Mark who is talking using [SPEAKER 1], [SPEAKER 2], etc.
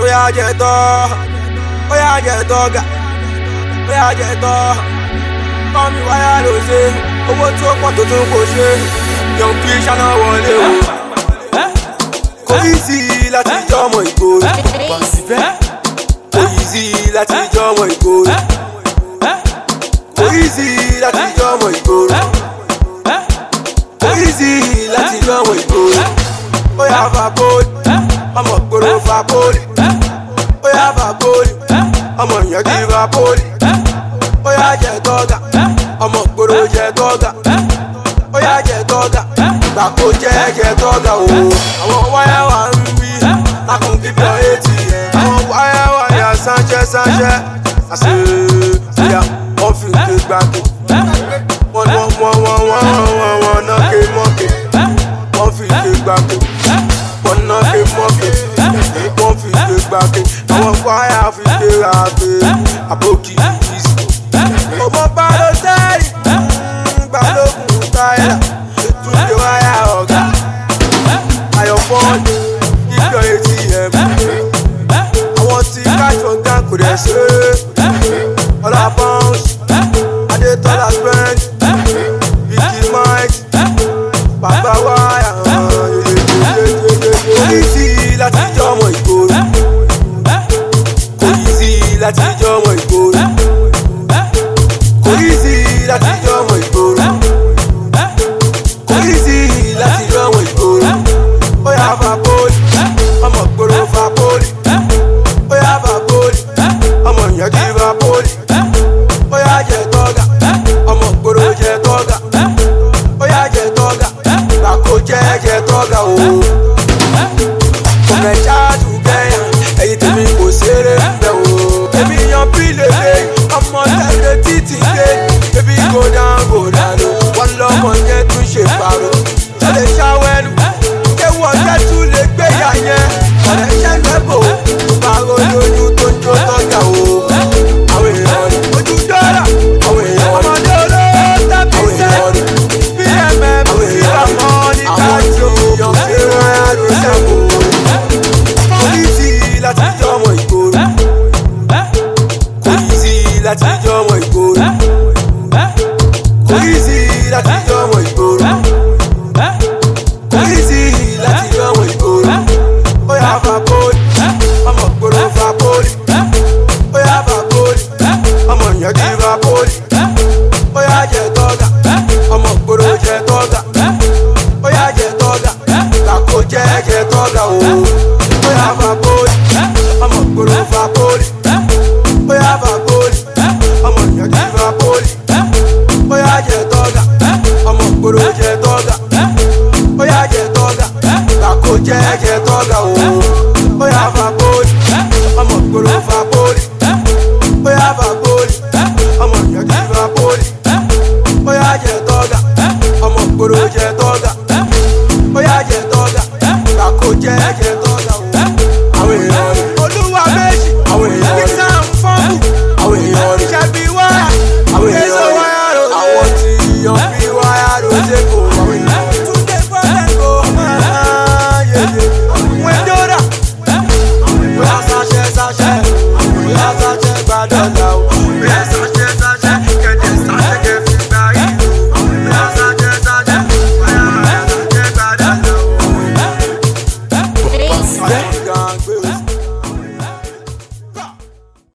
[SPEAKER 1] Oya jẹ tọ́, oya jẹ tọ́ ga, oya jẹ tọ́. Kọ́ mi wáyà ló ṣe, owó tó pọ̀ tó tún kò ṣe. Young P ṣáná wọlé o. Kò easy láti jọmọ ìgboro. Kò easy láti jọmọ ìgboro. Kò easy láti jọmọ ìgboro. Kò easy láti jọmọ ìgboro. Oya fà bóòlì, ọmọ gbòòrò fà bóòlì. Oya fà bóòlì, ọmọ ìyàn kì í fà bóòlì. Oya jẹ tọ́gà, ọmọ gbòòrò jẹ tọ́gà. Oya jẹ tọ́gà, gbàgbó jẹ tọ́gà o. Àwọn wáyà wà ń wí, lákùn kí bí ọ ATM. Àwọn wáyà wà yà sáńṣẹ́. Àṣẹ ìyá wọ́n fi ń ké gbàgbé. Wọ́n náà ké mọ́ké. Wọ́n fi ń ké gbàgbé. Wọ́n náà ké mọ́ké. Wọ́n fi ń ké gbàgbé. Àwọn wáyà fi ń ké ràgbé. Àbókì ìsì. Ọmọ bàlọ́ sẹ́rì, balógun táyà. Túnde wáyà ọ̀gá. Ayọ̀ fọ́ọ̀nù, kíkọ́ ATM. Àwọn tí káṣọ gán kò dẹ̀ ṣe é. Ọlá bounce, Adétọ́lá spend, Vicky Mike, Bàbá wáyà. Kò easy láti jọmọ ìgboro. Kò easy láti jọmọ ìgboro. Kò easy láti jọmọ ìgboro. Kò easy láti jọmọ ìgboro. Oya fà bóòlì, ọmọ gbòòrò fà bóòlì. Oya fà bóòlì, ọmọ ìyàn kì í fà bóòlì. Oya jẹ tọ́gà, ọmọ gbòòrò jẹ tọ́gà. Oya jẹ tọ́gà, gbàgbó jẹ tọ́gà o. Kọ̀mẹ̀já àdúgbẹ̀yà, ẹ̀yin tèmi kò ṣeré bẹ̀ o. Èmi yan bí lèlè, ọmọ tẹ̀lé títí dé. Baby go down o. Wọ́n lọ́mọ yẹn tún ṣe pàrọ̀. Tó lè ṣàwẹ́nu, kéwọ́ jẹ́ tún lè gbéyà yẹn. Ọ̀rẹ́ ṣẹ́ lẹ́bọ̀, pàrọ̀ lóyún tó ń jó tọ́gà o. Àwọn èèyàn rẹ̀ ojú dọ́là. Àwọn èèyàn rẹ̀ ọmọdé olóòótọ́ bí sẹ́. BMM fi ọmọ ní kájú. Yan fi rán ló ṣàkó. Kò easy láti jọmọ ìgboro. Kò easy láti jọmọ ìgboro. Kò easy láti jọmọ ìgboro. Kò easy láti jọmọ ìgboro. Oya fà bóòlì, ọmọ gbòòrò fà bóòlì. Oya fà bóòlì, ọmọ ìyàn kì í fà bóòlì. Oya jẹ tọ́gà, ọmọ gbòòrò jẹ tọ́gà. Oya jẹ tọ́gà, gbàgbó jẹ tọ́gà o. Oya fà bóòlì, ọmọ gbòòrò fà bóòlì. Oya fà bóòlì, ọmọ ìyàn kì í fà bóòlì. Oya jẹ tọ́gà, ọmọ gbòòrò jẹ tọ́gà. Oya jẹ tọ́gà, gbàgbó jẹ tọ́gà o. Oya fà bóòlì, ọmọ gbòòrò fà bóòlì. Oya fà bóòlì, ọmọ ìyàn kì í fà bóòlì. Oya jẹ tọ́gà, ọmọ gbòòrò jẹ tọ́gà. Oya jẹ tọ́gà, gbàgbó jẹ tọ́gà o. Àwọn èèyàn rẹ̀ olúwa méjì. Àwọn èèyàn rẹ̀ kíkà ń fọ́ọ̀mù. Àwọn èèyàn rẹ̀ ṣẹ́bí wáyà. Àwọn èèyàn rẹ̀ àwọn tí yan bí wáyà ló ṣe kó. Àwọn èèyàn rẹ̀ túnde fọ́lẹ̀ kó. Wẹ́ndọ́dà. Bóyá sáṣẹ́. Bóyá sáṣẹ́ gbàdọ̀dà o. Bóyá sáṣẹ́ kẹ̀dẹ̀ sáṣẹ́ kẹfì gbà yìí. Bóyá sáṣẹ́ bóyá sáṣẹ́ gbàdọ̀dà o.